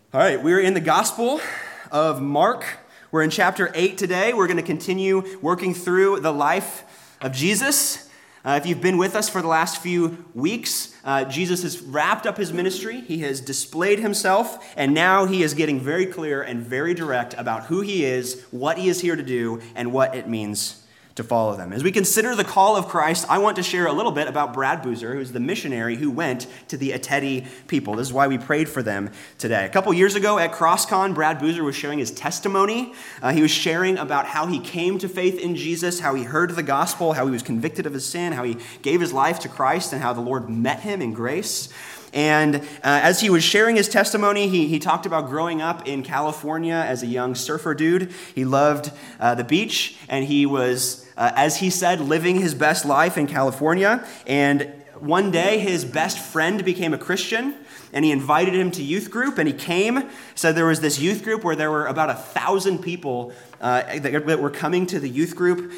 All right, we're in the Gospel of Mark. We're in chapter 8 today. We're going to continue working through the life of Jesus. If you've been with us for the last few weeks, Jesus has wrapped up his ministry. He has displayed himself, and now he is getting very clear and very direct about who he is, what he is here to do, and what it means to follow them. As we consider the call of Christ, I want to share a little bit about Brad Boozer, who's the missionary who went to the Eteti people. This is why we prayed for them today. A couple years ago at CrossCon, Brad Boozer was sharing his testimony. He was sharing about how he came to faith in Jesus, how he heard the gospel, how he was convicted of his sin, how he gave his life to Christ, and how the Lord met him in grace. And as he was sharing his testimony, he talked about growing up in California as a young surfer dude. He loved the beach, and he was, as he said, living his best life in California. And one day, his best friend became a Christian, and he invited him to youth group, and he came. So there was this youth group where there were about 1,000 people that were coming to the youth group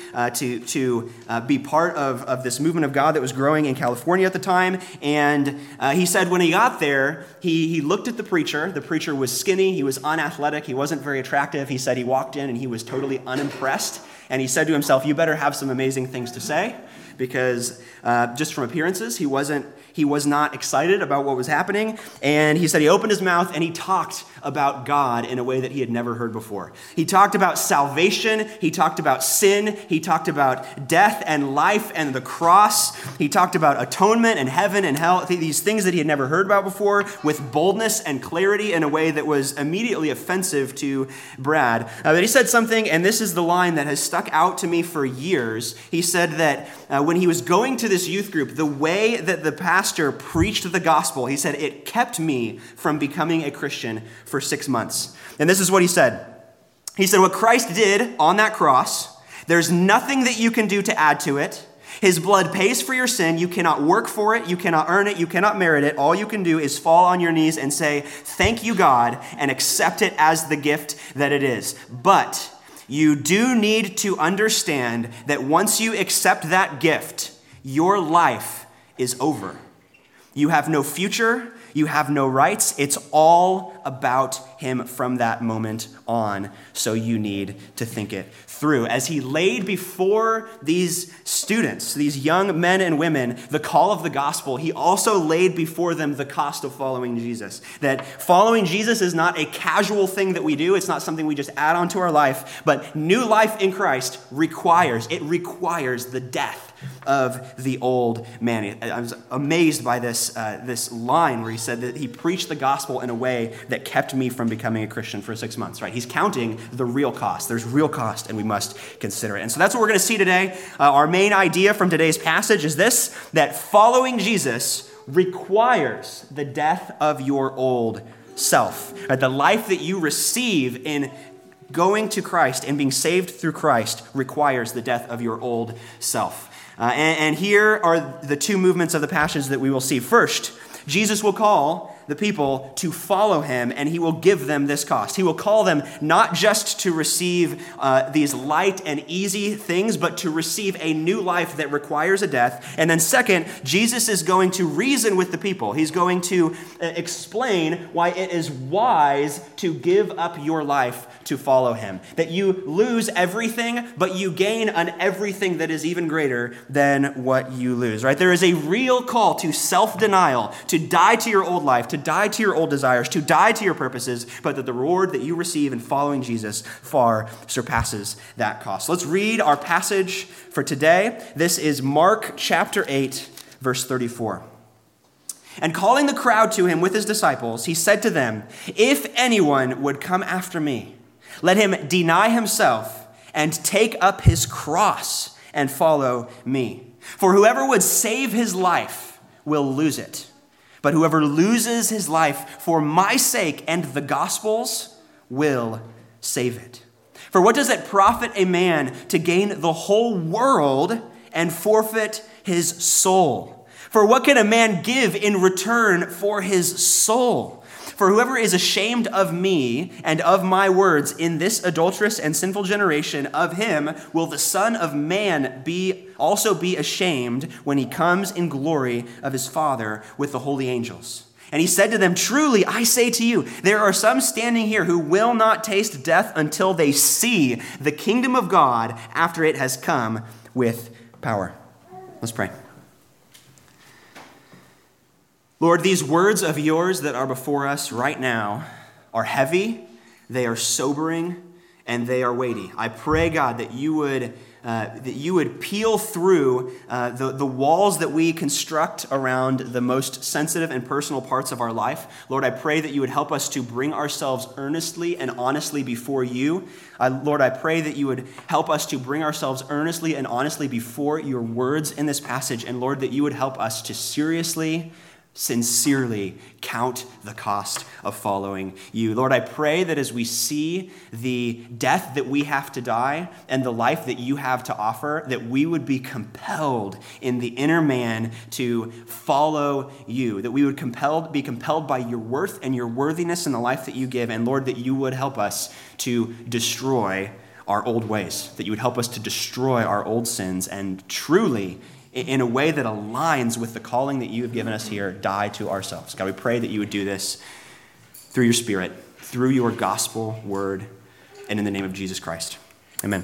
to be part of this movement of God that was growing in California at the time. And he said when he got there, he looked at the preacher. The preacher was skinny. He was unathletic. He wasn't very attractive. He said he walked in and he was totally unimpressed. And he said to himself, "You better have some amazing things to say," because just from appearances, he was not excited about what was happening. And he said he opened his mouth and he talked about God in a way that he had never heard before. He talked about salvation. He talked about sin. He talked about death and life and the cross. He talked about atonement and heaven and hell, these things that he had never heard about before, with boldness and clarity in a way that was immediately offensive to Brad. But he said something, and this is the line that has stuck out to me for years. He said that when he was going to this youth group, the way that the pastor preached the gospel, he said, it kept me from becoming a Christian for 6 months. And this is what he said. He said, what Christ did on that cross, there's nothing that you can do to add to it. His blood pays for your sin. You cannot work for it. You cannot earn it. You cannot merit it. All you can do is fall on your knees and say, thank you, God, and accept it as the gift that it is. But you do need to understand that once you accept that gift, your life is over. You have no future. You have no rights. It's all about him from that moment on. So you need to think it through. As he laid before these students, these young men and women, the call of the gospel, he also laid before them the cost of following Jesus. That following Jesus is not a casual thing that we do. It's not something we just add on to our life. But new life in Christ requires the death of the old man. I was amazed by this line where he said that he preached the gospel in a way that kept me from becoming a Christian for 6 months, right? He's counting the real cost. There's real cost, and we must consider it. And so that's what we're going to see today. Our main idea from today's passage is this, that following Jesus requires the death of your old self. The life that you receive in going to Christ and being saved through Christ requires the death of your old self. And here are the two movements of the passage that we will see. First, Jesus will call the people to follow him, and he will give them this cost. He will call them not just to receive these light and easy things, but to receive a new life that requires a death. And then second, Jesus is going to reason with the people. He's going to explain why it is wise to give up your life to follow him. That you lose everything, but you gain an everything that is even greater than what you lose, right? There is a real call to self-denial, to die to your old life, to die to your old desires, to die to your purposes, but that the reward that you receive in following Jesus far surpasses that cost. Let's read our passage for today. This is Mark chapter 8, verse 34. And calling the crowd to him with his disciples, he said to them, if anyone would come after me, let him deny himself and take up his cross and follow me. For whoever would save his life will lose it. But whoever loses his life for my sake and the gospel's will save it. For what does it profit a man to gain the whole world and forfeit his soul? For what can a man give in return for his soul? For whoever is ashamed of me and of my words in this adulterous and sinful generation, of him will the Son of Man also be ashamed when he comes in glory of his Father with the holy angels. And he said to them, "Truly, I say to you, there are some standing here who will not taste death until they see the kingdom of God after it has come with power." Let's pray. Lord, these words of yours that are before us right now are heavy, they are sobering, and they are weighty. I pray, God, that you would peel through the walls that we construct around the most sensitive and personal parts of our life. Lord, I pray that you would help us to bring ourselves earnestly and honestly before you. Lord, I pray that you would help us to bring ourselves earnestly and honestly before your words in this passage. And Lord, that you would help us to sincerely count the cost of following you. Lord, I pray that as we see the death that we have to die and the life that you have to offer, that we would be compelled in the inner man to follow you, that we would be compelled by your worth and your worthiness in the life that you give. And Lord, that you would help us to destroy our old ways, that you would help us to destroy our old sins and truly, in a way that aligns with the calling that you have given us here, die to ourselves. God, we pray that you would do this through your Spirit, through your gospel word, and in the name of Jesus Christ. Amen.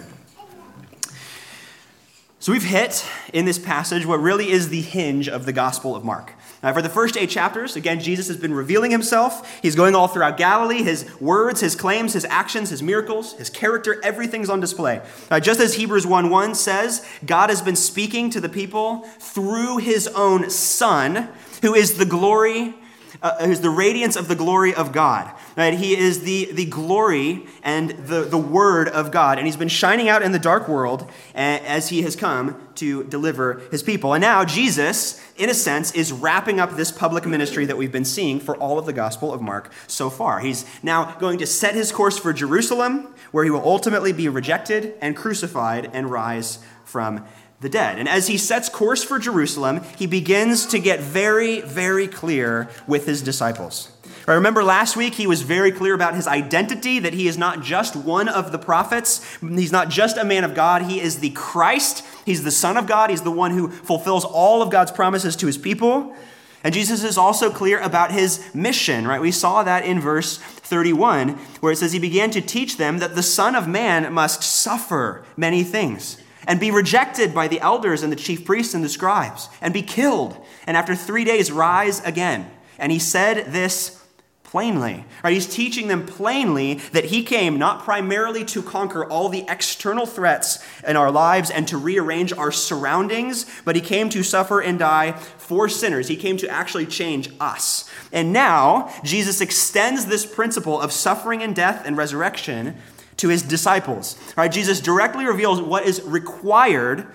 So we've hit in this passage what really is the hinge of the Gospel of Mark. For the first 8 chapters, again, Jesus has been revealing himself. He's going all throughout Galilee. His words, his claims, his actions, his miracles, his character, everything's on display. Just as Hebrews 1:1 says, God has been speaking to the people through his own Son, who is the glory, who's the radiance of the glory of God. Right? He is the glory and the word of God. And he's been shining out in the dark world as he has come to deliver his people. And now Jesus, in a sense, is wrapping up this public ministry that we've been seeing for all of the Gospel of Mark so far. He's now going to set his course for Jerusalem, where he will ultimately be rejected and crucified and rise from the dead. And as he sets course for Jerusalem, he begins to get very, very clear with his disciples. Right, remember last week, he was very clear about his identity, that he is not just one of the prophets. He's not just a man of God. He is the Christ. He's the Son of God. He's the one who fulfills all of God's promises to his people. And Jesus is also clear about his mission, right? We saw that in verse 31, where it says he began to teach them that the Son of Man must suffer many things and be rejected by the elders and the chief priests and the scribes and be killed, and after 3 days rise again. And he said this plainly. Right? He's teaching them plainly that he came not primarily to conquer all the external threats in our lives and to rearrange our surroundings, but he came to suffer and die for sinners. He came to actually change us. And now Jesus extends this principle of suffering and death and resurrection to his disciples. Right? Jesus directly reveals what is required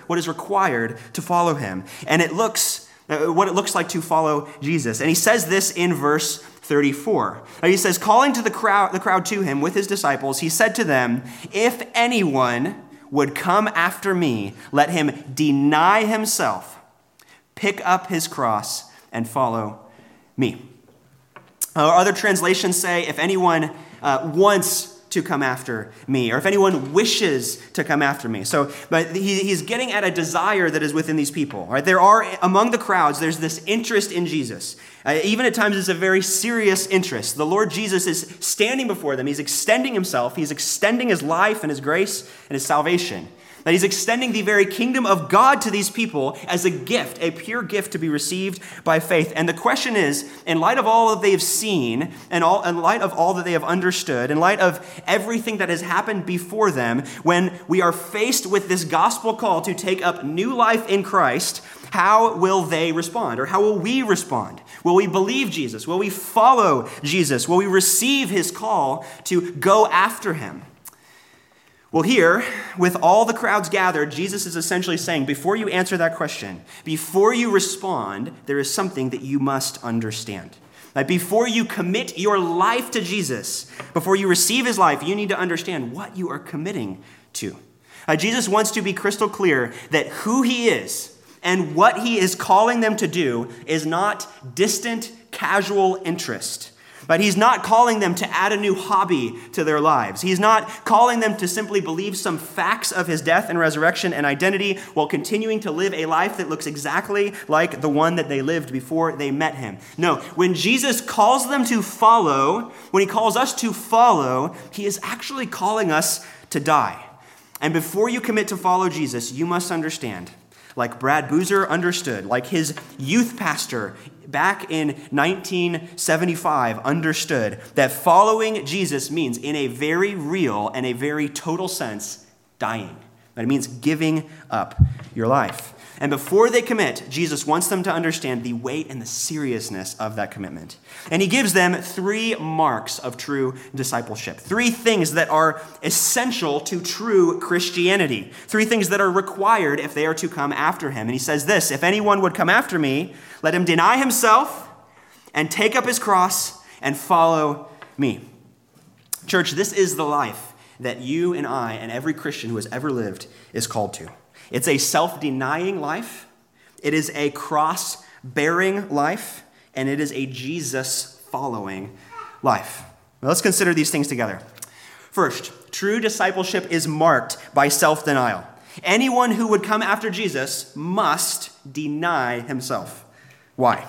to follow him. And what it looks like to follow Jesus. And he says this in verse 34. He says, calling to the crowd to him with his disciples, he said to them, "If anyone would come after me, let him deny himself, pick up his cross, and follow me." Other translations say, if anyone wants to come after me, or if anyone wishes to come after me. But he's getting at a desire that is within these people, right? There are, among the crowds, there's this interest in Jesus. Even at times, it's a very serious interest. The Lord Jesus is standing before them. He's extending himself. He's extending his life and his grace and his salvation. That he's extending the very kingdom of God to these people as a gift, a pure gift to be received by faith. And the question is, in light of all that they have seen, and in light of all that they have understood, in light of everything that has happened before them, when we are faced with this gospel call to take up new life in Christ, how will they respond? Or how will we respond? Will we believe Jesus? Will we follow Jesus? Will we receive his call to go after him? Well, here, with all the crowds gathered, Jesus is essentially saying, before you answer that question, before you respond, there is something that you must understand. Like before you commit your life to Jesus, before you receive his life, you need to understand what you are committing to. Jesus wants to be crystal clear that who he is and what he is calling them to do is not distant, casual interest. But he's not calling them to add a new hobby to their lives. He's not calling them to simply believe some facts of his death and resurrection and identity while continuing to live a life that looks exactly like the one that they lived before they met him. No, when Jesus calls them to follow, when he calls us to follow, he is actually calling us to die. And before you commit to follow Jesus, you must understand, like Brad Boozer understood, like his youth pastor back in 1975 understood, that following Jesus means, in a very real and a very total sense, dying. That it means giving up your life. And before they commit, Jesus wants them to understand the weight and the seriousness of that commitment. And he gives them 3 marks of true discipleship. 3 things that are essential to true Christianity. 3 things that are required if they are to come after him. And he says this: if anyone would come after me, let him deny himself and take up his cross and follow me. Church, this is the life that you and I and every Christian who has ever lived is called to. It's a self-denying life, it is a cross-bearing life, and it is a Jesus-following life. Now let's consider these things together. First, true discipleship is marked by self-denial. Anyone who would come after Jesus must deny himself. Why?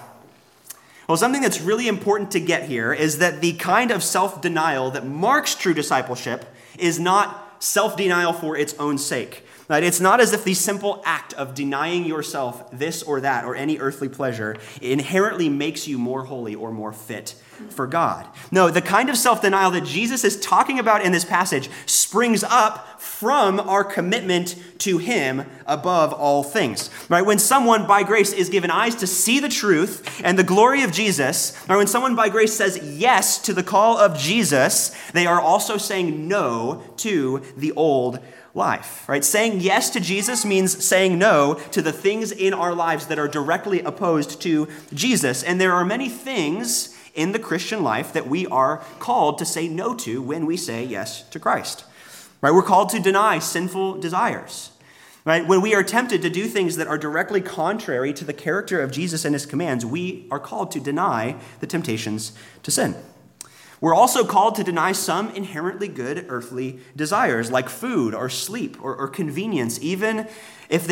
Well, something that's really important to get here is that the kind of self-denial that marks true discipleship is not self-denial for its own sake. Right? It's not as if the simple act of denying yourself this or that or any earthly pleasure inherently makes you more holy or more fit for God. No, the kind of self-denial that Jesus is talking about in this passage springs up from our commitment to him above all things. Right? When someone by grace is given eyes to see the truth and the glory of Jesus, or when someone by grace says yes to the call of Jesus, they are also saying no to the old life, right? Saying yes to Jesus means saying no to the things in our lives that are directly opposed to Jesus. And there are many things in the Christian life that we are called to say no to when we say yes to Christ, right? We're called to deny sinful desires, right? When we are tempted to do things that are directly contrary to the character of Jesus and his commands, we are called to deny the temptations to sin. We're also called to deny some inherently good earthly desires like food or sleep or convenience, even if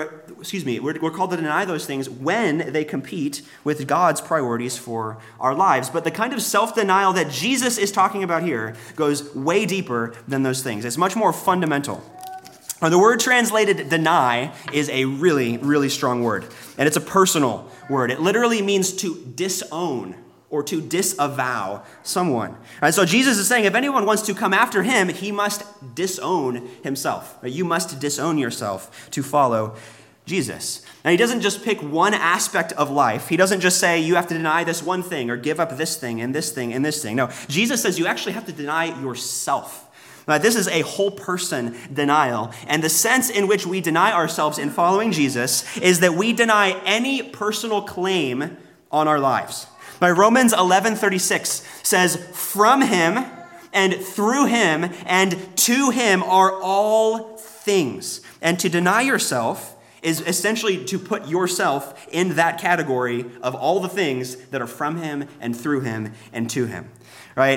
we're called to deny those things when they compete with God's priorities for our lives. But the kind of self-denial that Jesus is talking about here goes way deeper than those things. It's much more fundamental. Now, the word translated deny is a really, really strong word, and it's a personal word. It literally means to disown or to disavow someone. And so Jesus is saying if anyone wants to come after him, he must disown himself. You must disown yourself to follow Jesus. Now, he doesn't just pick one aspect of life. He doesn't just say you have to deny this one thing or give up this thing and this thing and this thing. No, Jesus says you actually have to deny yourself. This is a whole person denial. And the sense in which we deny ourselves in following Jesus is that we deny any personal claim on our lives. Romans 11:36 says, from him and through him and to him are all things. And to deny yourself is essentially to put yourself in that category of all the things that are from him and through him and to him. Right?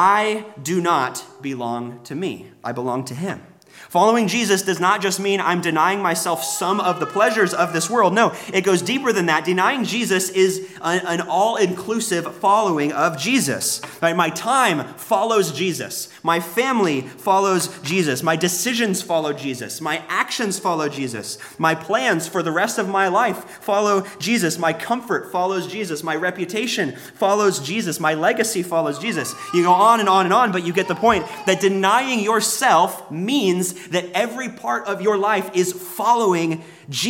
I do not belong to me. I belong to him. Following Jesus does not just mean I'm denying myself some of the pleasures of this world. No, it goes deeper than that. Denying Jesus is an all-inclusive following of Jesus. Right? My time follows Jesus. My family follows Jesus. My decisions follow Jesus. My actions follow Jesus. My plans for the rest of my life follow Jesus. My comfort follows Jesus. My reputation follows Jesus. My legacy follows Jesus. You go on and on and on, but you get the point that denying yourself means that every part of your life is following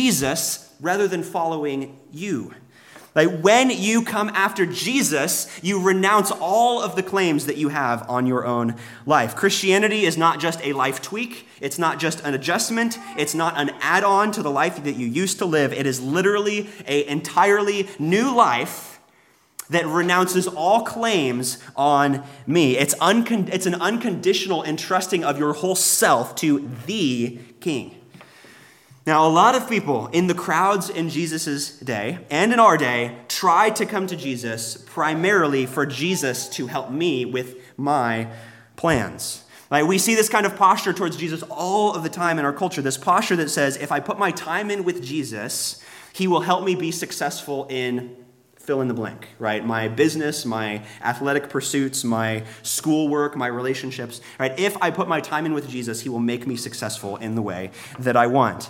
Jesus rather than following you. Like when you come after Jesus, you renounce all of the claims that you have on your own life. Christianity is not just a life tweak. It's not just an adjustment. It's not an add-on to the life that you used to live. It is literally an entirely new life that renounces all claims on me. It's an unconditional entrusting of your whole self to the King. Now, a lot of people in the crowds in Jesus' day and in our day try to come to Jesus primarily for Jesus to help me with my plans. Like, we see this kind of posture towards Jesus all of the time in our culture, this posture that says, if I put my time in with Jesus, he will help me be successful in fill in the blank, right? My business, my athletic pursuits, my schoolwork, my relationships, right? If I put my time in with Jesus, he will make me successful in the way that I want.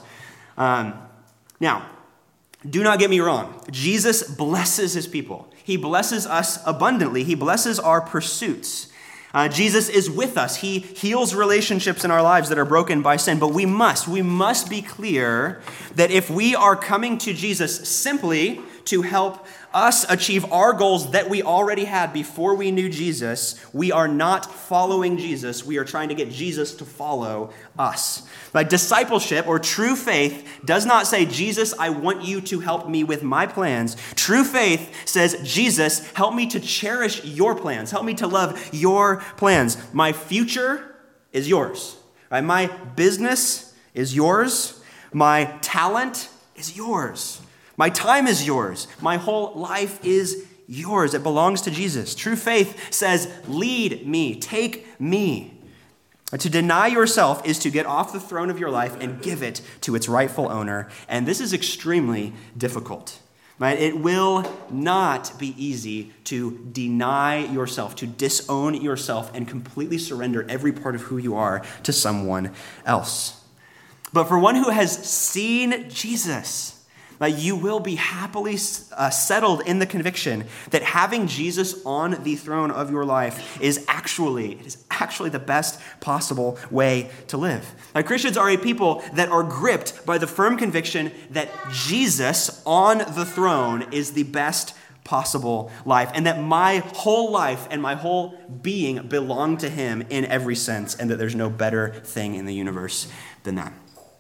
Now, do not get me wrong. Jesus blesses his people. He blesses us abundantly. He blesses our pursuits. Jesus is with us. He heals relationships in our lives that are broken by sin. But we must be clear that if we are coming to Jesus simply to help us achieve our goals that we already had before we knew Jesus, we are not following Jesus. We are trying to get Jesus to follow us. Like, discipleship or true faith does not say, Jesus, I want you to help me with my plans. True faith says, Jesus, help me to cherish your plans. Help me to love your plans. My future is yours. Right? My business is yours. My talent is yours. My time is yours. My whole life is yours. It belongs to Jesus. True faith says, lead me, take me. To deny yourself is to get off the throne of your life and give it to its rightful owner. And this is extremely difficult. Right? It will not be easy to deny yourself, to disown yourself and completely surrender every part of who you are to someone else. But for one who has seen Jesus, you will be happily settled in the conviction that having Jesus on the throne of your life is actually the best possible way to live. Christians are a people that are gripped by the firm conviction that Jesus on the throne is the best possible life, and that my whole life and my whole being belong to him in every sense, and that there's no better thing in the universe than that.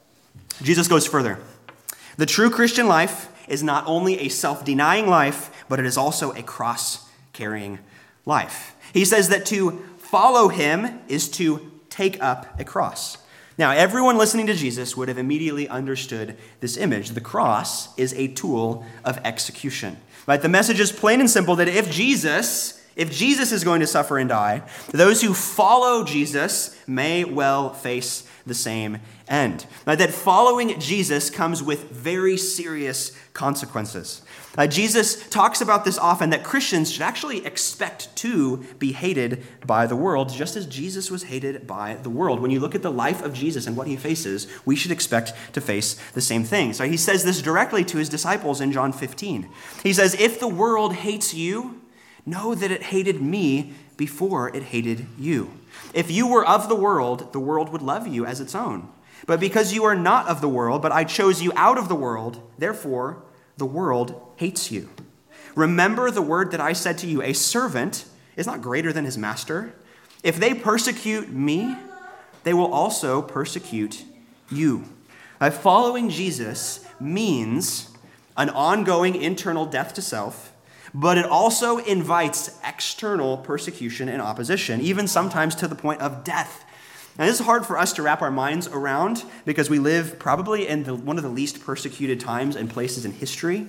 Jesus goes further. The true Christian life is not only a self-denying life, but it is also a cross-carrying life. He says that to follow him is to take up a cross. Now, everyone listening to Jesus would have immediately understood this image. The cross is a tool of execution. Right? The message is plain and simple that if Jesus is going to suffer and die, those who follow Jesus may well face the same end. That following Jesus comes with very serious consequences. Jesus talks about this often, that Christians should actually expect to be hated by the world, just as Jesus was hated by the world. When you look at the life of Jesus and what he faces, we should expect to face the same thing. So he says this directly to his disciples in John 15. He says, if the world hates you, know that it hated me before it hated you. If you were of the world would love you as its own. But because you are not of the world, but I chose you out of the world, therefore the world hates you. Remember the word that I said to you, a servant is not greater than his master. If they persecute me, they will also persecute you. Following Jesus means an ongoing internal death to self, but it also invites external persecution and opposition, even sometimes to the point of death. Now, this is hard for us to wrap our minds around because we live probably in one of the least persecuted times and places in history.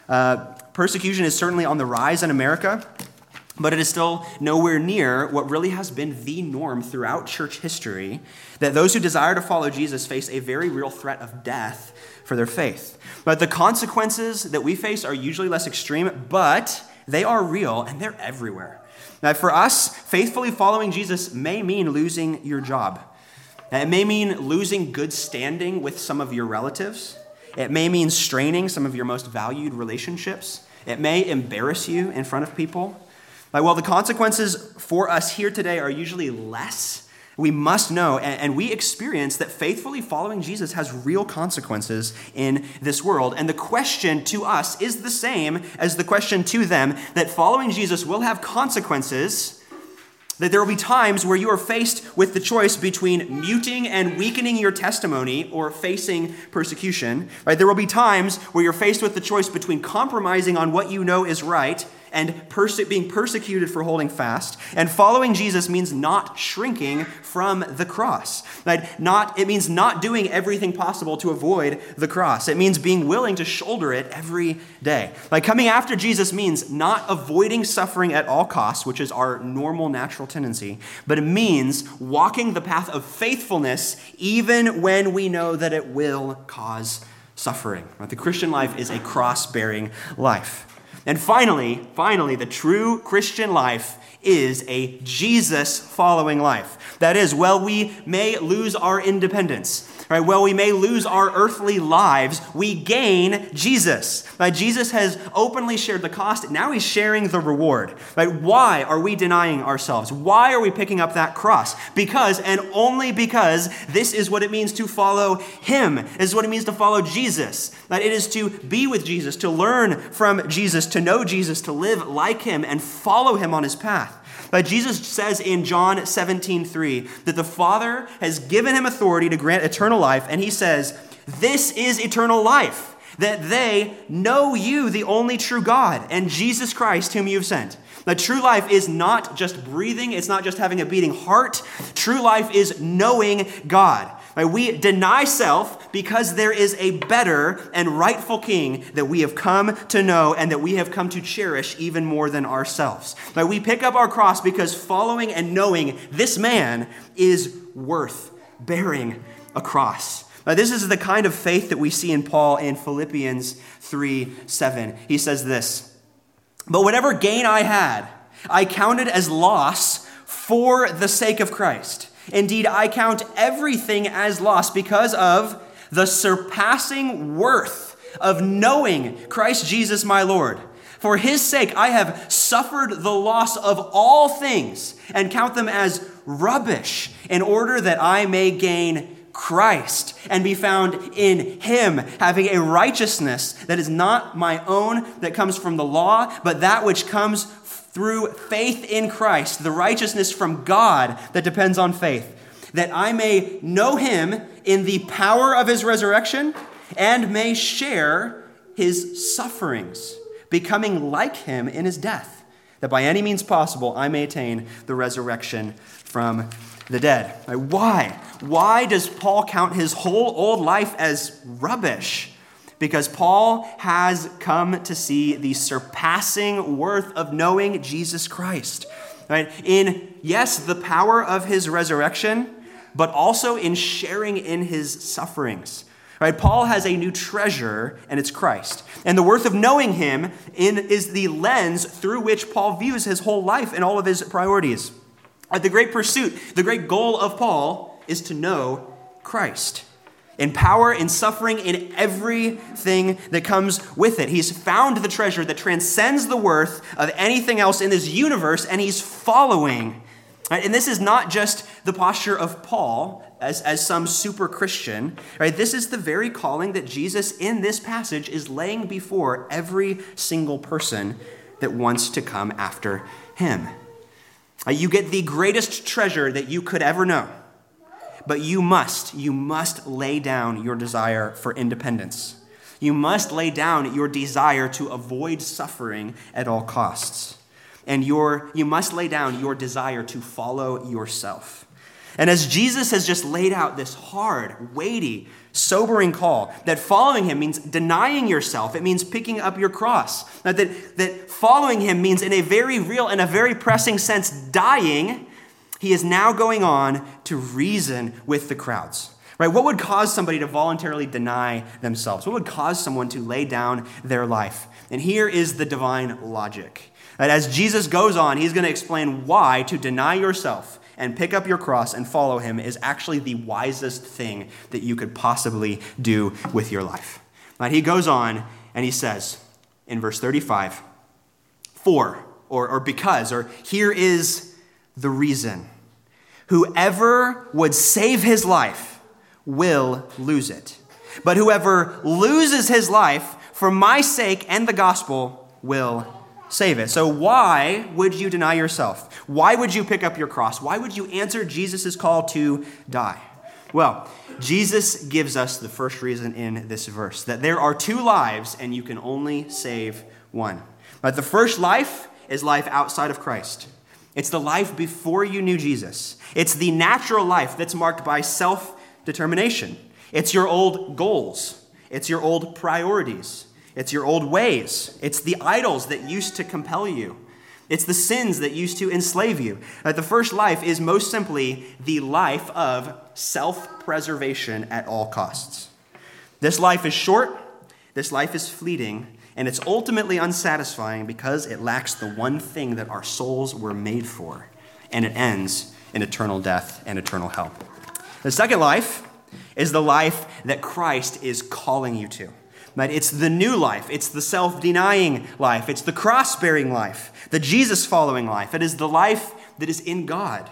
Persecution is certainly on the rise in America, but it is still nowhere near what really has been the norm throughout church history, that those who desire to follow Jesus face a very real threat of death for their faith. But the consequences that we face are usually less extreme, but they are real and they're everywhere. Now, for us, faithfully following Jesus may mean losing your job. It may mean losing good standing with some of your relatives. It may mean straining some of your most valued relationships. It may embarrass you in front of people. While the consequences for us here today are usually less, we must know, and we experience, that faithfully following Jesus has real consequences in this world. And the question to us is the same as the question to them, that following Jesus will have consequences, that there will be times where you are faced with the choice between muting and weakening your testimony or facing persecution. Right? There will be times where you're faced with the choice between compromising on what you know is right and being persecuted for holding fast. And following Jesus means not shrinking from the cross. Right? It means not doing everything possible to avoid the cross. It means being willing to shoulder it every day. Like coming after Jesus means not avoiding suffering at all costs, which is our normal natural tendency, but it means walking the path of faithfulness even when we know that it will cause suffering. Right? The Christian life is a cross-bearing life. And finally, the true Christian life is a Jesus-following life. That is, while we may lose our independence, right? While we may lose our earthly lives, we gain Jesus. Right? Jesus has openly shared the cost. Now he's sharing the reward. Right? Why are we denying ourselves? Why are we picking up that cross? Because, and only because, this is what it means to follow him. This is what it means to follow Jesus. That it is to be with Jesus, to learn from Jesus, to know Jesus, to live like him, and follow him on his path. But Jesus says in John 17:3 that the Father has given him authority to grant eternal life, and he says, "This is eternal life, that they know you, the only true God, and Jesus Christ, whom you've sent." Now, true life is not just breathing, it's not just having a beating heart. True life is knowing God. Right? We deny self because there is a better and rightful king that we have come to know and that we have come to cherish even more than ourselves. Right? We pick up our cross because following and knowing this man is worth bearing a cross. Now, this is the kind of faith that we see in Paul in Philippians 3:7. He says this, "But whatever gain I had, I counted as loss for the sake of Christ. Indeed, I count everything as loss because of the surpassing worth of knowing Christ Jesus my Lord. For his sake, I have suffered the loss of all things and count them as rubbish in order that I may gain Christ and be found in him, having a righteousness that is not my own, that comes from the law, but that which comes through faith in Christ, the righteousness from God that depends on faith, that I may know him in the power of his resurrection and may share his sufferings, becoming like him in his death, that by any means possible I may attain the resurrection from the dead." Why? Why does Paul count his whole old life as rubbish? Because Paul has come to see the surpassing worth of knowing Jesus Christ. Right? In, yes, the power of his resurrection, but also in sharing in his sufferings. Right? Paul has a new treasure, and it's Christ. And the worth of knowing him is the lens through which Paul views his whole life and all of his priorities. The great pursuit, the great goal of Paul is to know Christ. In power, in suffering, in everything that comes with it. He's found the treasure that transcends the worth of anything else in this universe, and he's following. Right? And this is not just the posture of Paul as some super Christian. Right? This is the very calling that Jesus in this passage is laying before every single person that wants to come after him. You get the greatest treasure that you could ever know. But you must lay down your desire for independence. You must lay down your desire to avoid suffering at all costs. And you must lay down your desire to follow yourself. And as Jesus has just laid out this hard, weighty, sobering call, that following him means denying yourself. It means picking up your cross. That following him means in a very real and a very pressing sense dying. He is now going on to reason with the crowds. Right? What would cause somebody to voluntarily deny themselves? What would cause someone to lay down their life? And here is the divine logic. That as Jesus goes on, he's going to explain why to deny yourself and pick up your cross and follow him is actually the wisest thing that you could possibly do with your life. Right? He goes on and he says in verse 35, because, here is the reason. Whoever would save his life will lose it. But whoever loses his life for my sake and the gospel will save it. So why would you deny yourself? Why would you pick up your cross? Why would you answer Jesus' call to die? Well, Jesus gives us the first reason in this verse, that there are two lives and you can only save one. But the first life is life outside of Christ. It's the life before you knew Jesus. It's the natural life that's marked by self-determination. It's your old goals. It's your old priorities. It's your old ways. It's the idols that used to compel you. It's the sins that used to enslave you. The first life is most simply the life of self-preservation at all costs. This life is short, this life is fleeting, and it's ultimately unsatisfying because it lacks the one thing that our souls were made for, and it ends in eternal death and eternal hell. The second life is the life that Christ is calling you to. But it's the new life. It's the self-denying life. It's the cross-bearing life, the Jesus-following life. It is the life that is in God.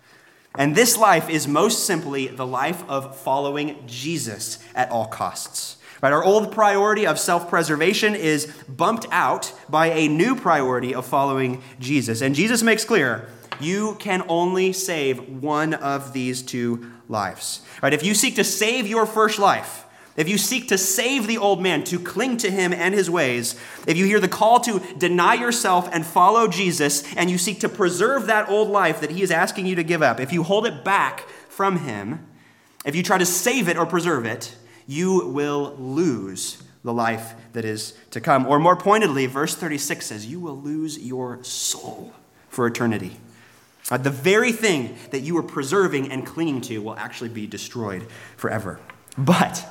And this life is most simply the life of following Jesus at all costs. Right? Our old priority of self-preservation is bumped out by a new priority of following Jesus. And Jesus makes clear, you can only save one of these two lives. Right? If you seek to save your first life, if you seek to save the old man, to cling to him and his ways, if you hear the call to deny yourself and follow Jesus, and you seek to preserve that old life that he is asking you to give up, if you hold it back from him, if you try to save it or preserve it, you will lose the life that is to come. Or more pointedly, verse 36 says, you will lose your soul for eternity. The very thing that you are preserving and clinging to will actually be destroyed forever. But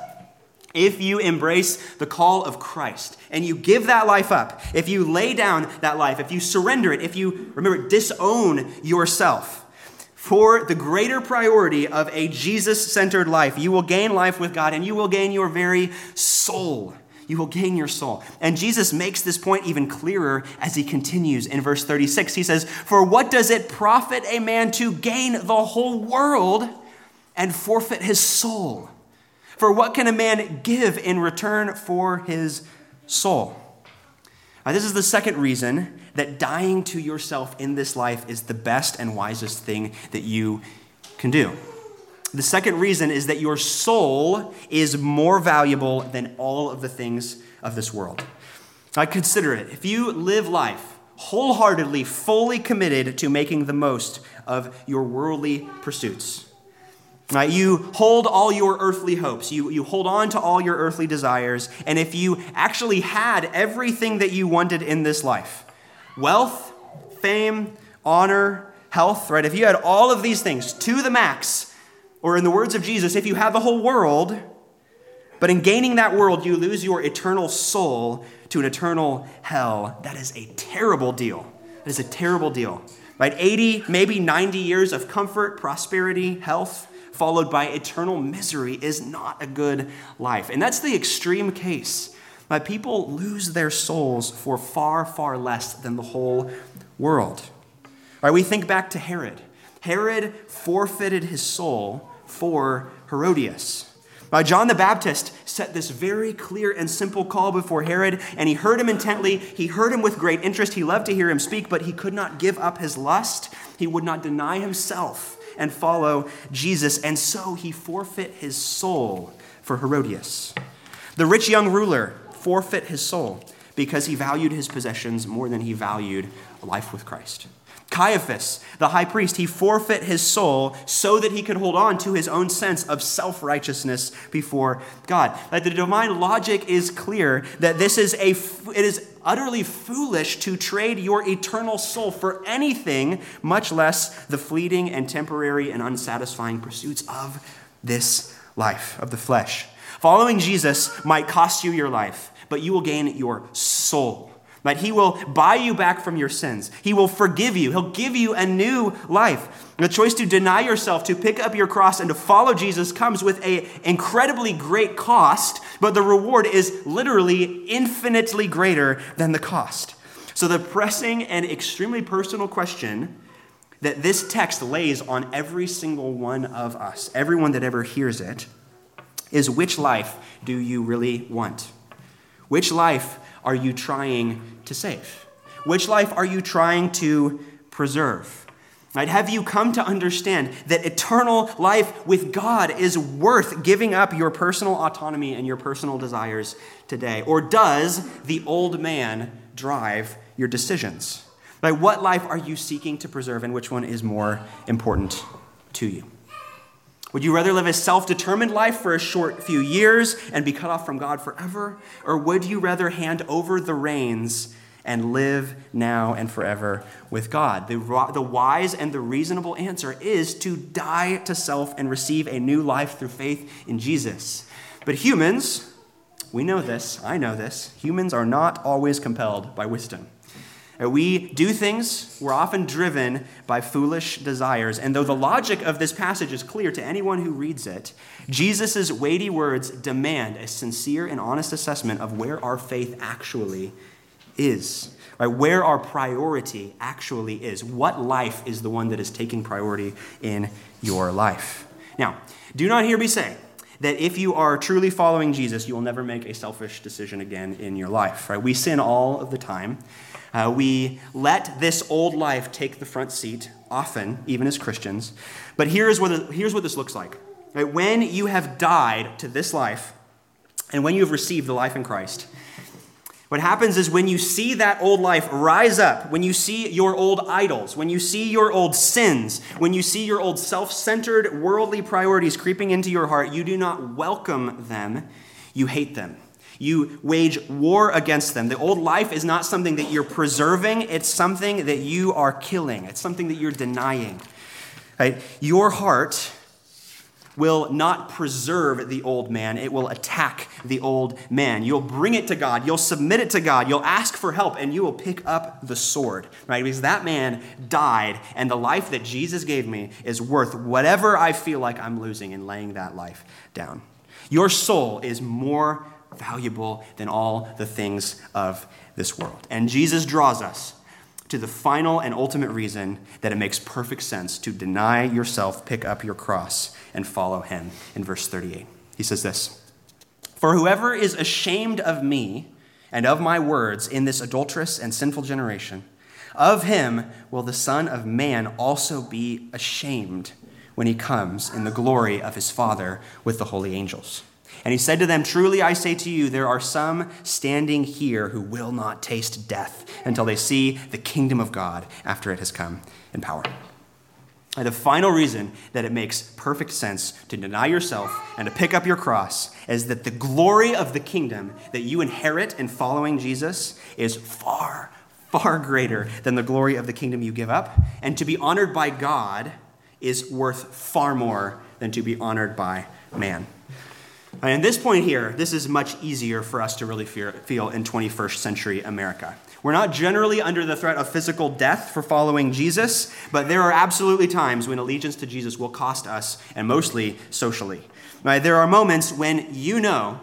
if you embrace the call of Christ and you give that life up, if you lay down that life, if you surrender it, if you, remember, disown yourself for the greater priority of a Jesus-centered life, you will gain life with God and you will gain your very soul. You will gain your soul. And Jesus makes this point even clearer as he continues in verse 36. He says, for what does it profit a man to gain the whole world and forfeit his soul? For what can a man give in return for his soul? Now, this is the second reason that dying to yourself in this life is the best and wisest thing that you can do. The second reason is that your soul is more valuable than all of the things of this world. Now, consider it. If you live life wholeheartedly, fully committed to making the most of your worldly pursuits, you hold all your earthly hopes. You hold on to all your earthly desires. And if you actually had everything that you wanted in this life, wealth, fame, honor, health, right? If you had all of these things to the max, or in the words of Jesus, if you had the whole world, but in gaining that world, you lose your eternal soul to an eternal hell, that is a terrible deal. That is a terrible deal, right? 80, maybe 90 years of comfort, prosperity, health, followed by eternal misery is not a good life. And that's the extreme case. People lose their souls for far, far less than the whole world. Right, we think back to Herod. Herod forfeited his soul for Herodias. John the Baptist set this very clear and simple call before Herod, and he heard him intently. He heard him with great interest. He loved to hear him speak, but he could not give up his lust. He would not deny himself and follow Jesus, and so he forfeit his soul for Herodias. The rich young ruler forfeit his soul because he valued his possessions more than he valued life with Christ. Caiaphas, the high priest, he forfeit his soul so that he could hold on to his own sense of self-righteousness before God. Like the divine logic is clear that it is utterly foolish to trade your eternal soul for anything, much less the fleeting and temporary and unsatisfying pursuits of this life, of the flesh. Following Jesus might cost you your life, but you will gain your soul. Right? He will buy you back from your sins. He will forgive you. He'll give you a new life. The choice to deny yourself, to pick up your cross, and to follow Jesus comes with an incredibly great cost, but the reward is literally infinitely greater than the cost. So the pressing and extremely personal question that this text lays on every single one of us, everyone that ever hears it, is which life do you really want? Which life are you trying to save? Which life are you trying to preserve? Right? Have you come to understand that eternal life with God is worth giving up your personal autonomy and your personal desires today? Or does the old man drive your decisions? Like, what life are you seeking to preserve, and which one is more important to you? Would you rather live a self-determined life for a short few years and be cut off from God forever? Or would you rather hand over the reins and live now and forever with God? The wise and the reasonable answer is to die to self and receive a new life through faith in Jesus. But humans, we know this, I know this, humans are not always compelled by wisdom. We do things, we're often driven by foolish desires. And though the logic of this passage is clear to anyone who reads it, Jesus' weighty words demand a sincere and honest assessment of where our faith actually is, right? Where our priority actually is. What life is the one that is taking priority in your life? Now, do not hear me say that if you are truly following Jesus, you will never make a selfish decision again in your life, right? We sin all of the time. We let this old life take the front seat, often, even as Christians. But here's what this looks like. Right? When you have died to this life, and when you have received the life in Christ, what happens is when you see that old life rise up, when you see your old idols, when you see your old sins, when you see your old self-centered worldly priorities creeping into your heart, you do not welcome them, you hate them. You wage war against them. The old life is not something that you're preserving. It's something that you are killing. It's something that you're denying. Right? Your heart will not preserve the old man. It will attack the old man. You'll bring it to God. You'll submit it to God. You'll ask for help, and you will pick up the sword. Right? Because that man died, and the life that Jesus gave me is worth whatever I feel like I'm losing in laying that life down. Your soul is more valuable than all the things of this world. And Jesus draws us to the final and ultimate reason that it makes perfect sense to deny yourself, pick up your cross, and follow him in verse 38. He says this, "For whoever is ashamed of me and of my words in this adulterous and sinful generation, of him will the Son of Man also be ashamed when he comes in the glory of his Father with the holy angels. And he said to them, truly I say to you, there are some standing here who will not taste death until they see the kingdom of God after it has come in power." And the final reason that it makes perfect sense to deny yourself and to pick up your cross is that the glory of the kingdom that you inherit in following Jesus is far, far greater than the glory of the kingdom you give up. And to be honored by God is worth far more than to be honored by man. And at this point here, this is much easier for us to really feel in 21st century America. We're not generally under the threat of physical death for following Jesus, but there are absolutely times when allegiance to Jesus will cost us, and mostly socially. Right? There are moments when you know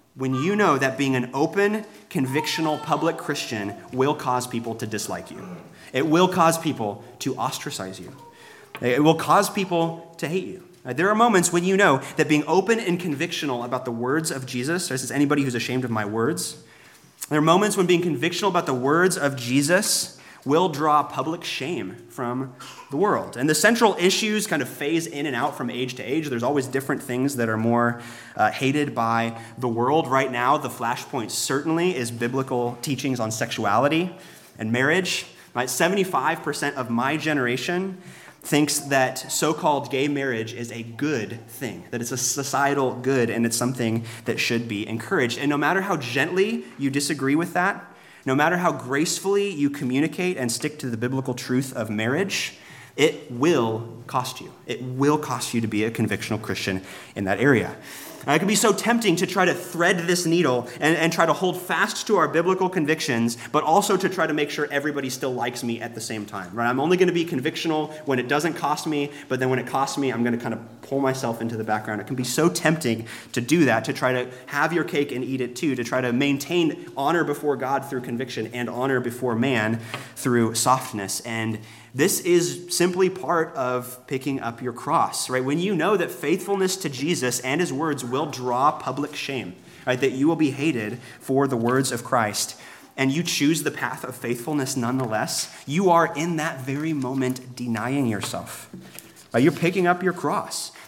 that being an open, convictional public Christian will cause people to dislike you. It will cause people to ostracize you. It will cause people to hate you. There are moments when you know that being open and convictional about the words of Jesus, there says anybody who's ashamed of my words. There are moments when being convictional about the words of Jesus will draw public shame from the world. And the central issues kind of phase in and out from age to age. There's always different things that are more hated by the world. Right now, the flashpoint certainly is biblical teachings on sexuality and marriage. Right? 75% of my generation thinks that so-called gay marriage is a good thing, that it's a societal good, and it's something that should be encouraged. And no matter how gently you disagree with that, no matter how gracefully you communicate and stick to the biblical truth of marriage, it will cost you. It will cost you to be a convictional Christian in that area. It can be so tempting to try to thread this needle and try to hold fast to our biblical convictions, but also to try to make sure everybody still likes me at the same time. Right? I'm only going to be convictional when it doesn't cost me, but then when it costs me, I'm going to kind of pull myself into the background. It can be so tempting to do that, to try to have your cake and eat it too, to try to maintain honor before God through conviction and honor before man through softness. And this is simply part of picking up your cross, right? When you know that faithfulness to Jesus and his words will draw public shame, right? That you will be hated for the words of Christ, and you choose the path of faithfulness nonetheless, you are in that very moment denying yourself. Right? You're picking up your cross.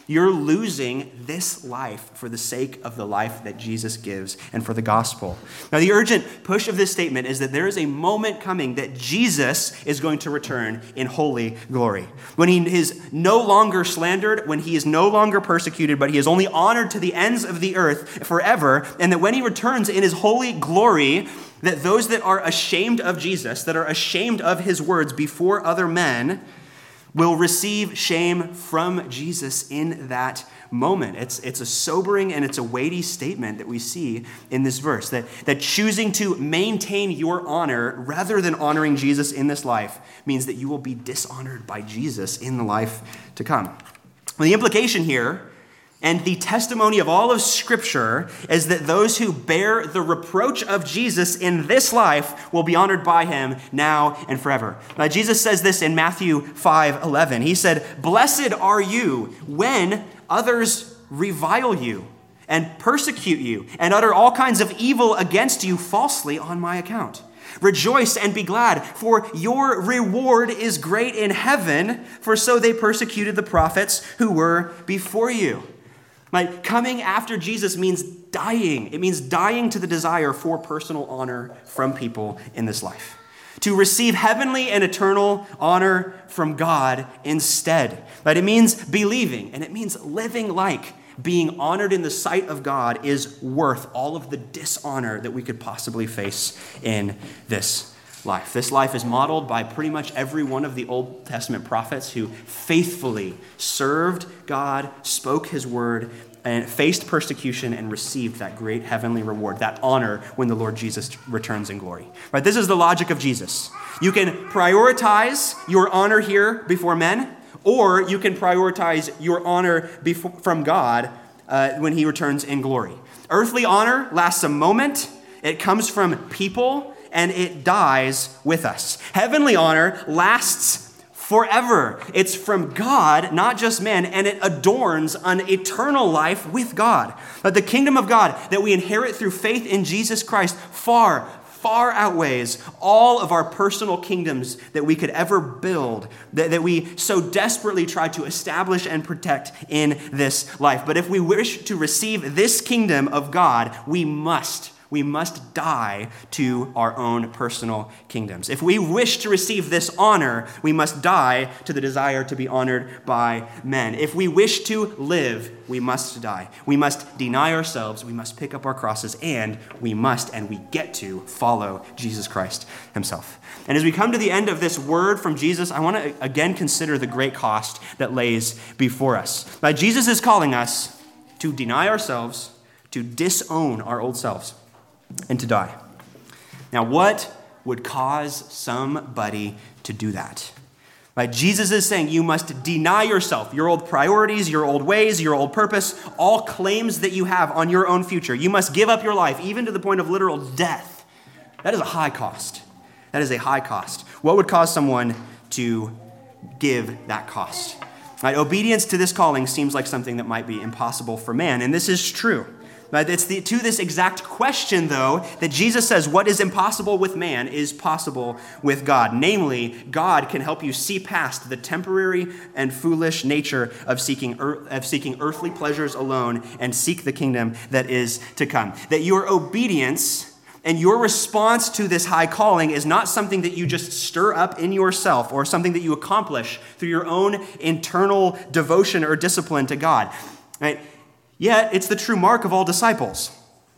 You're losing this life for the sake of the life that Jesus gives and for the gospel. Now, the urgent push of this statement is that there is a moment coming that Jesus is going to return in holy glory. When he is no longer slandered, when he is no longer persecuted, but he is only honored to the ends of the earth forever, and that when he returns in his holy glory, that those that are ashamed of Jesus, that are ashamed of his words before other men, will receive shame from Jesus in that moment. It's a sobering and it's a weighty statement that we see in this verse, that choosing to maintain your honor rather than honoring Jesus in this life means that you will be dishonored by Jesus in the life to come. Well, the implication here and the testimony of all of Scripture is that those who bear the reproach of Jesus in this life will be honored by him now and forever. Now, Jesus says this in Matthew 5:11. He said, "Blessed are you when others revile you and persecute you and utter all kinds of evil against you falsely on my account. Rejoice and be glad, for your reward is great in heaven, for so they persecuted the prophets who were before you." Like, coming after Jesus means dying. It means dying to the desire for personal honor from people in this life. To receive heavenly and eternal honor from God instead. But it means believing, and it means living like being honored in the sight of God is worth all of the dishonor that we could possibly face in this life. This life is modeled by pretty much every one of the Old Testament prophets who faithfully served God, spoke his word, and faced persecution and received that great heavenly reward, that honor when the Lord Jesus returns in glory. Right? This is the logic of Jesus. You can prioritize your honor here before men, or you can prioritize your honor from God when he returns in glory. Earthly honor lasts a moment. It comes from people, and it dies with us. Heavenly honor lasts forever. It's from God, not just man, and it adorns an eternal life with God. But the kingdom of God that we inherit through faith in Jesus Christ far outweighs all of our personal kingdoms that we could ever build, that we so desperately try to establish and protect in this life. But if we wish to receive this kingdom of God, we must die to our own personal kingdoms. If we wish to receive this honor, we must die to the desire to be honored by men. If we wish to live, we must die. We must deny ourselves, we must pick up our crosses, and we get to follow Jesus Christ himself. And as we come to the end of this word from Jesus, I want to again consider the great cost that lays before us. Jesus is calling us to deny ourselves, to disown our old selves, and to die. Now, what would cause somebody to do that? Right? Jesus is saying you must deny yourself, your old priorities, your old ways, your old purpose, all claims that you have on your own future. You must give up your life, even to the point of literal death. That is a high cost. That is a high cost. What would cause someone to give that cost? Right? Obedience to this calling seems like something that might be impossible for man, and this is true. Right? It's to this exact question, though, that Jesus says what is impossible with man is possible with God. Namely, God can help you see past the temporary and foolish nature of seeking earthly pleasures alone and seek the kingdom that is to come. That your obedience and your response to this high calling is not something that you just stir up in yourself or something that you accomplish through your own internal devotion or discipline to God. Right? Yet, it's the true mark of all disciples.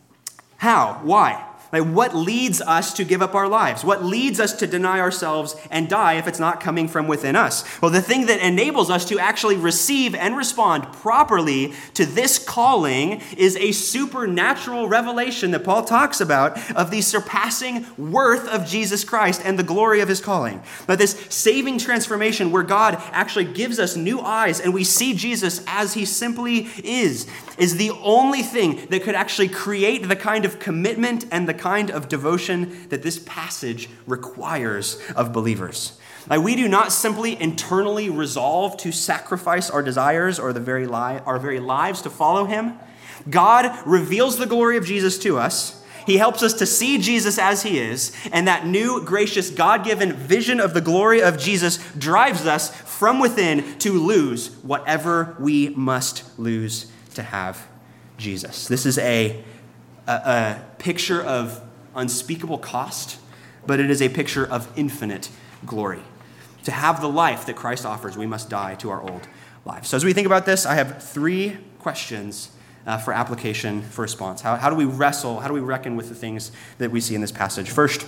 How? Why? Like, what leads us to give up our lives? What leads us to deny ourselves and die if it's not coming from within us? Well, the thing that enables us to actually receive and respond properly to this calling is a supernatural revelation that Paul talks about of the surpassing worth of Jesus Christ and the glory of his calling. But this saving transformation where God actually gives us new eyes and we see Jesus as he simply is the only thing that could actually create the kind of commitment and the kind of devotion that this passage requires of believers. Like, we do not simply internally resolve to sacrifice our desires or our very lives to follow him. God reveals the glory of Jesus to us. He helps us to see Jesus as he is, and that new, gracious, God-given vision of the glory of Jesus drives us from within to lose whatever we must lose to have Jesus. This is a picture of unspeakable cost, but it is a picture of infinite glory. To have the life that Christ offers, we must die to our old lives. So as we think about this, I have 3 questions for application, for response. How do we wrestle? How do we reckon with the things that we see in this passage? First,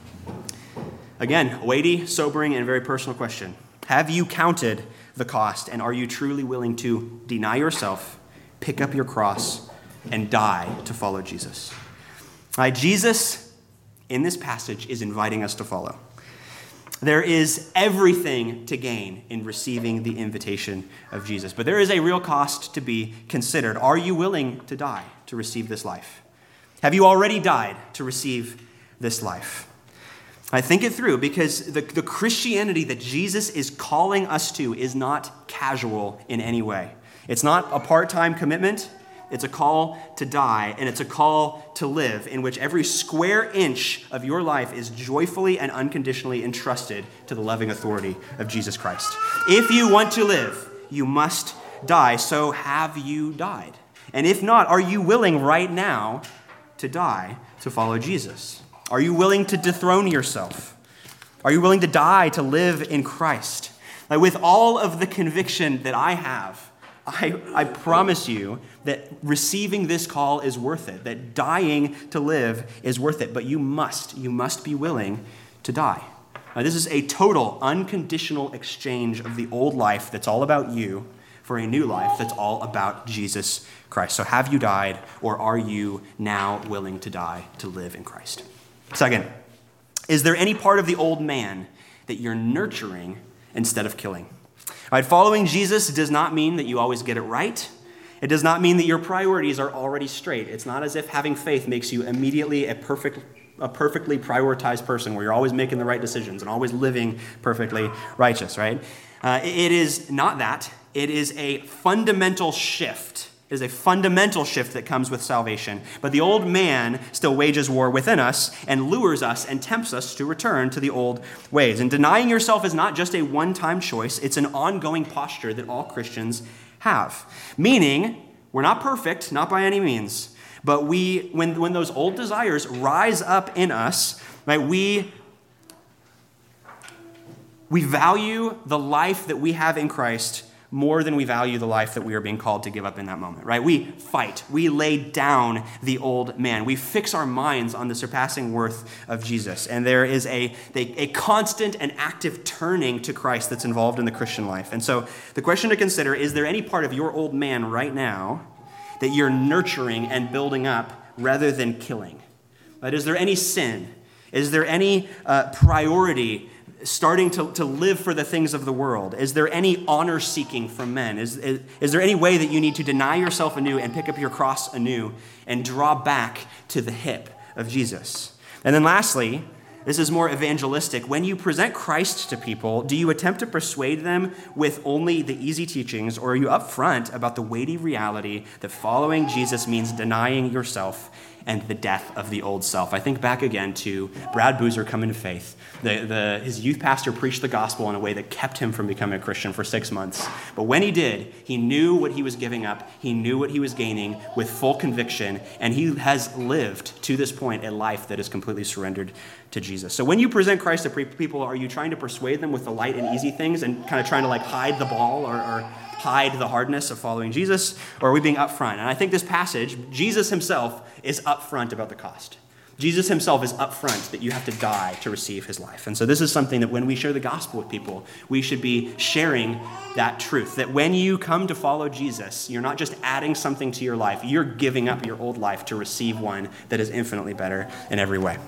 again, a weighty, sobering, and very personal question. Have you counted the cost, and are you truly willing to deny yourself, pick up your cross, and die to follow Jesus? Jesus, in this passage, is inviting us to follow. There is everything to gain in receiving the invitation of Jesus, but there is a real cost to be considered. Are you willing to die to receive this life? Have you already died to receive this life? I think it through, because the Christianity that Jesus is calling us to is not casual in any way. It's not a part-time commitment. It's a call to die, and it's a call to live, in which every square inch of your life is joyfully and unconditionally entrusted to the loving authority of Jesus Christ. If you want to live, you must die. So have you died? And if not, are you willing right now to die to follow Jesus? Are you willing to dethrone yourself? Are you willing to die to live in Christ? Like, with all of the conviction that I have, I promise you that receiving this call is worth it, that dying to live is worth it, but you must be willing to die. Now, this is a total, unconditional exchange of the old life that's all about you for a new life that's all about Jesus Christ. So have you died, or are you now willing to die to live in Christ? Second, is there any part of the old man that you're nurturing instead of killing? All right, following Jesus does not mean that you always get it right. It does not mean that your priorities are already straight. It's not as if having faith makes you immediately a perfectly prioritized person where you're always making the right decisions and always living perfectly righteous, right? It is not that. It is a fundamental shift. It is a fundamental shift that comes with salvation. But the old man still wages war within us and lures us and tempts us to return to the old ways. And denying yourself is not just a one-time choice. It's an ongoing posture that all Christians have. Meaning, we're not perfect, not by any means. But when those old desires rise up in us, right, we value the life that we have in Christ more than we value the life that we are being called to give up in that moment, right? We fight. We lay down the old man. We fix our minds on the surpassing worth of Jesus. And there is a constant and active turning to Christ that's involved in the Christian life. And so the question to consider, is there any part of your old man right now that you're nurturing and building up rather than killing? Right? Is there any sin? Is there any priority starting to live for the things of the world? Is there any honor seeking from men? Is there any way that you need to deny yourself anew and pick up your cross anew and draw back to the hip of Jesus? And then lastly, this is more evangelistic. When you present Christ to people, do you attempt to persuade them with only the easy teachings, or are you upfront about the weighty reality that following Jesus means denying yourself and the death of the old self? I think back again to Brad Boozer coming to faith. His youth pastor preached the gospel in a way that kept him from becoming a Christian for 6 months. But when he did, he knew what he was giving up. He knew what he was gaining with full conviction. And he has lived to this point a life that is completely surrendered to Jesus. So when you present Christ to people, are you trying to persuade them with the light and easy things and kind of trying to hide the ball or hide the hardness of following Jesus? Or are we being upfront? And I think this passage, Jesus himself is upfront about the cost. Jesus himself is upfront that you have to die to receive his life. And so this is something that when we share the gospel with people, we should be sharing that truth. That when you come to follow Jesus, you're not just adding something to your life, you're giving up your old life to receive one that is infinitely better in every way.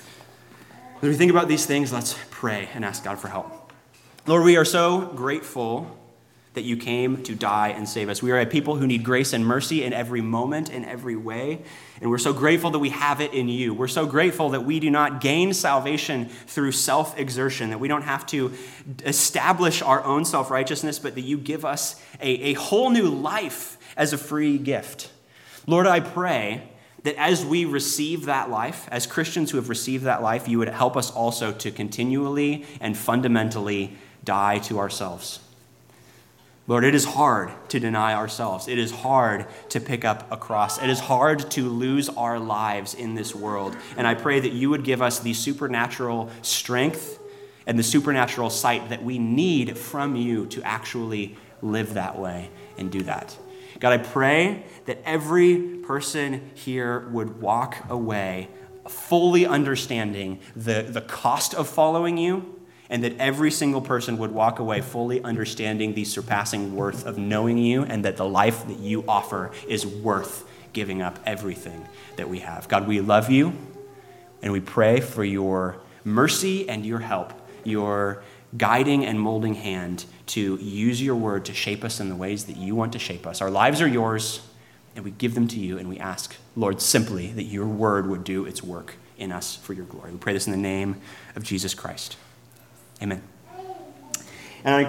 As we think about these things, let's pray and ask God for help. Lord, we are so grateful that you came to die and save us. We are a people who need grace and mercy in every moment, in every way. And we're so grateful that we have it in you. We're so grateful that we do not gain salvation through self-exertion, that we don't have to establish our own self-righteousness, but that you give us a whole new life as a free gift. Lord, I pray that as we receive that life, as Christians who have received that life, you would help us also to continually and fundamentally die to ourselves. Lord, it is hard to deny ourselves. It is hard to pick up a cross. It is hard to lose our lives in this world. And I pray that you would give us the supernatural strength and the supernatural sight that we need from you to actually live that way and do that. God, I pray that every person here would walk away fully understanding the cost of following you, and that every single person would walk away fully understanding the surpassing worth of knowing you, and that the life that you offer is worth giving up everything that we have. God, we love you, and we pray for your mercy and your help, your guiding and molding hand to use your word to shape us in the ways that you want to shape us. Our lives are yours, and we give them to you, and we ask, Lord, simply that your word would do its work in us for your glory. We pray this in the name of Jesus Christ. Amen. And I